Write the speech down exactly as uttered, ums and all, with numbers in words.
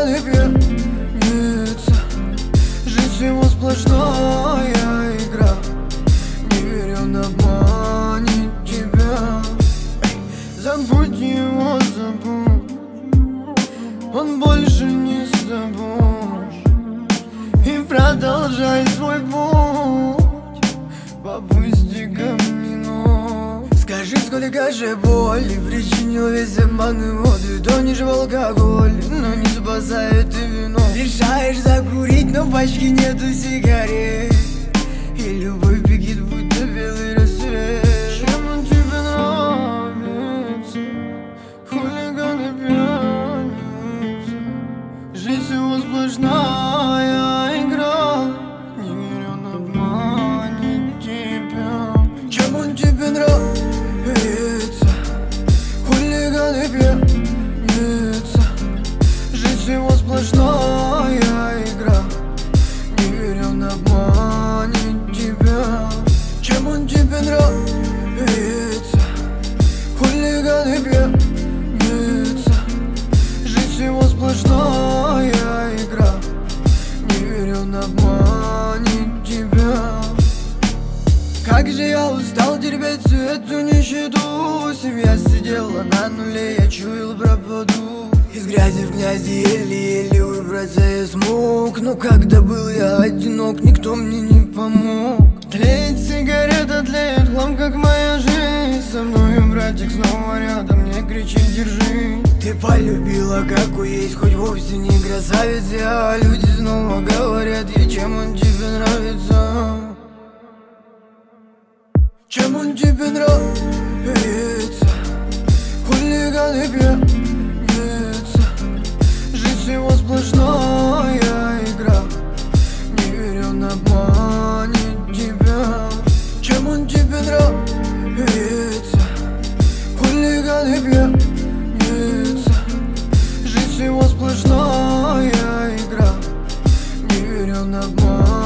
хулиган и пьяница. Жизнь его сплошная игра. Не верь, он обманет тебя. Забудь его, забудь, он больше не с тобой. И продолжай свой путь по пустякам не ног. Скажи, сколько же боли причинил весь обман и воды. Тонешь в алкоголь, но не спасает и вино. Решаешь закурить, но в пачке нету сигарет. И любовь бегит, будто белый рассвет. Чем он тебе нравится? Хулиган и пьяница. Жизнь его сплошная игра. Не верь, он обманет тебя. Чем он тебе нравится? Хулиган и пьяница. Жизнь его сплошная игра. Не верь, он обманет тебя. Чем он тебе нравится? Хулиган и пьяница. Жизнь его сплошная игра. Не верь, он обманет тебя. Как же я устал терпеть всю эту нищету. Семья сидела на нуле, я чуял пропаду. Из грязи в грязи еле-еле выбраться я смог. Но когда был я одинок, никто мне не помог. Тлеет сигарета, тлеет хлам, как моя жизнь. Со мною братик снова рядом, мне кричит держи. Ты полюбила, какой есть, хоть вовсе не красавица. А люди снова говорят ей, чем он тебе нравится. Чем он тебе нравится? Хулиган и пьяница. Жизнь его сплошная игра. Не верь, он обманет тебя. Чем он тебе нравится? Хулиган и пьяница. Жизнь его сплошная игра. Не верь, он обманет.